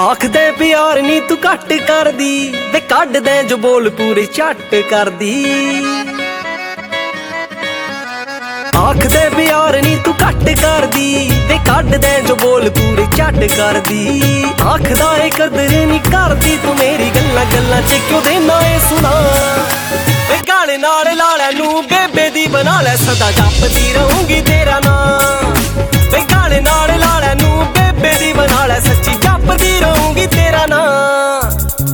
आखदे प्यार नी तू घट कर दी वे कढ दे जो बोल पूरे झट कर दी। आखदे प्यार नी तू घट कर दी वे कढ दे जो बोल पूरे झट कर दी। आखदा ए कदर नी करदी तू मेरी गल्लां गल्लां च क्यों देना ए सुना। वे गाले नाल लाले नू बेबे दी बना ले सदा जपदी रहूंगी तेरा नाम। वे गाले नाल लाले नू बेबे दी बना ले सच्ची जपदी रहूंगी तेरा नाम।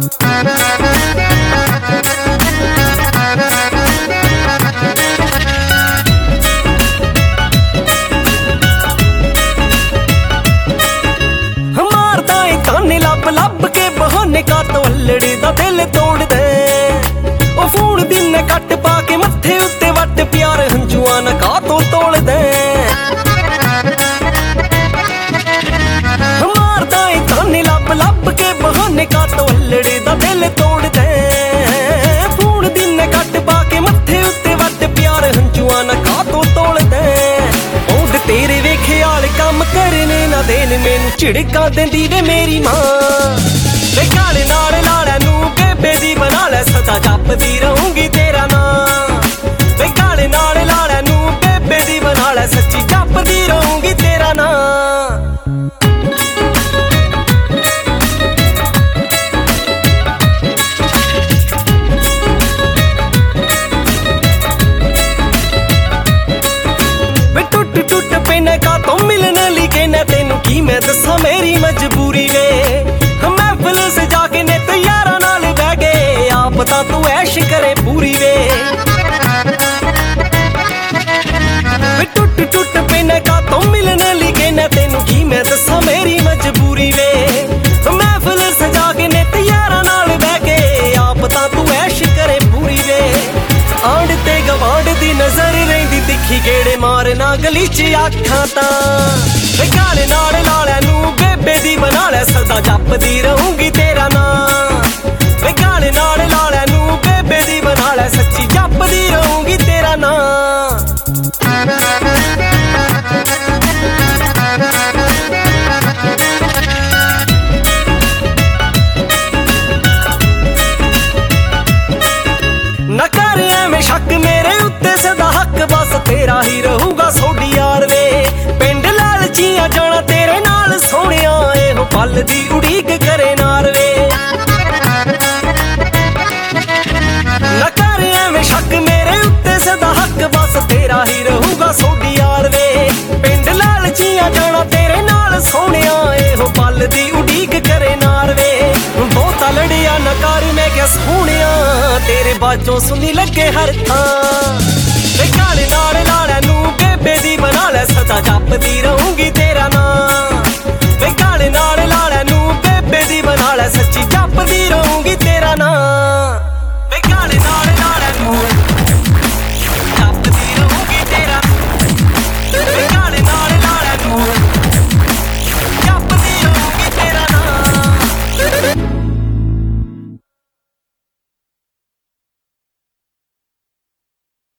मारदा ए ताने लब लब के बहाने का तवल्लड़े दा दिल तोड़ दे। ओ फोन दिन कट पा के मत्थे उत्ते वट प्यार हंजुआ ना का तो तोड़ दे। मारदा ए ताने लब लब के बहाने का तवल्लड़े दा दिल तोड़ दे। फोन दिन कट पा के मत्थे उत्ते वट प्यार हंजुआ ना का तो तोड़ दे। ओंद तेरे वेखे आल काम करने ना देन मैनू झिड़का देंदी वे मेरी मां। वे गाले नाल लाले नू बेबे दी बना ले सदा जपदी रहूंगी तेरा नाम। वे गाले नाल लाले नू बेबे दी बना ले सच्ची जपदी रहूंगी तेरा नाम। वे टुट टुट पेने का तो मिलने लिखे न तेनू की मैं दसा मेरी मजबूरी वे। महफिल से जाके ने तैयारा नाल बह गए आप ता तू ऐश करे पूरी वे। टुट टुट पेने का तो मिलने लिखे न तेनू की मैं दसा मेरी मजबूरी वे। महफिल से जाके ने तैयारा नाल बह गए आप ता तू ऐश करे पूरी वे। आंड ते गवांड दी नजर रहिंदी तिखी गेड़े मारना गली च आखां तां। वे गाले नाल लाले नू बेबे दी बना ले सदा जपदी रहूंगी तेरा नाम। वे गाले नाल लाले नू बेबे दी बना ले सच्ची जपदी रहूंगी तेरा नाम। ना कर एवें शक मेरे उत्ते सदा हक बस तेरा ही रहूगा सोडी यार वे। पिंड लालचियां जाना तेरे नाल सोहणिया एहो पल दी उड़ीक करे नार वे। ना कर एवें शक मेरे उत्ते सदा हक बस तेरा ही रहूगा सोडी यार वे। पिंड लालचियां जाना तेरे नाल सोहणिया एहो पल दी उड़ीक करे नार वे। बहुता लड़िया ना कर मैं क्या सोहणिया तेरे बाजों सुनी लगे हर थां। वे गाले नाल लाले नू बेबे दी बना ले सदा जपदी रहूंगी।